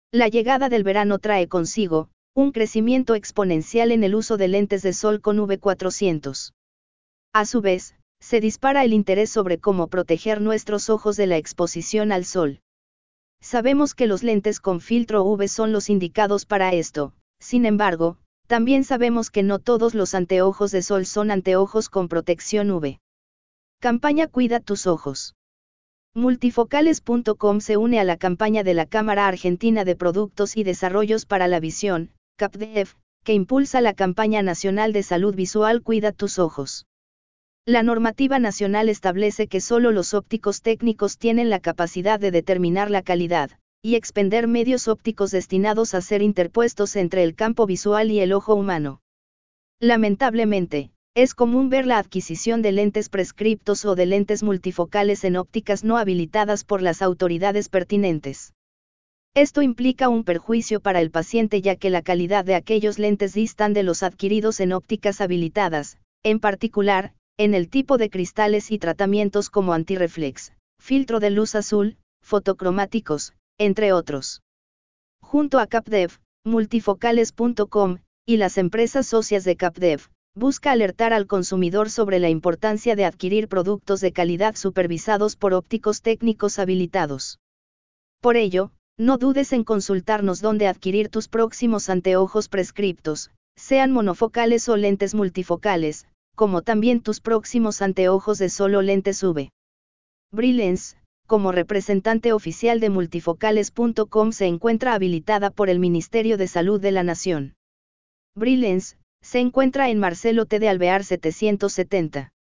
La llegada del verano trae consigo un crecimiento exponencial en el uso de lentes de sol con V400. A su vez, se dispara el interés sobre cómo proteger nuestros ojos de la exposición al sol. Sabemos que los lentes con filtro UV son los indicados para esto, sin embargo, también sabemos que no todos los anteojos de sol son anteojos con protección UV. Campaña Cuida tus ojos. Multifocales.com se une a la campaña de la Cámara Argentina de Productos y Desarrollos para la Visión, CAPDEV, que impulsa la campaña nacional de salud visual Cuida tus ojos. La normativa nacional establece que solo los ópticos técnicos tienen la capacidad de determinar la calidad, y expender medios ópticos destinados a ser interpuestos entre el campo visual y el ojo humano. Lamentablemente, es común ver la adquisición de lentes prescriptos o de lentes multifocales en ópticas no habilitadas por las autoridades pertinentes. Esto implica un perjuicio para el paciente ya que la calidad de aquellos lentes distan de los adquiridos en ópticas habilitadas, en particular, en el tipo de cristales y tratamientos como antirreflex, filtro de luz azul, fotocromáticos, entre otros. Junto a CAPDEV, multifocales.com, y las empresas socias de CAPDEV, busca alertar al consumidor sobre la importancia de adquirir productos de calidad supervisados por ópticos técnicos habilitados. Por ello, no dudes en consultarnos dónde adquirir tus próximos anteojos prescriptos, sean monofocales o lentes multifocales, como también tus próximos anteojos de sol o lentes UV. Brilens, como representante oficial de multifocales.com, se encuentra habilitada por el Ministerio de Salud de la Nación. Brilens, se encuentra en Marcelo T. de Alvear 770.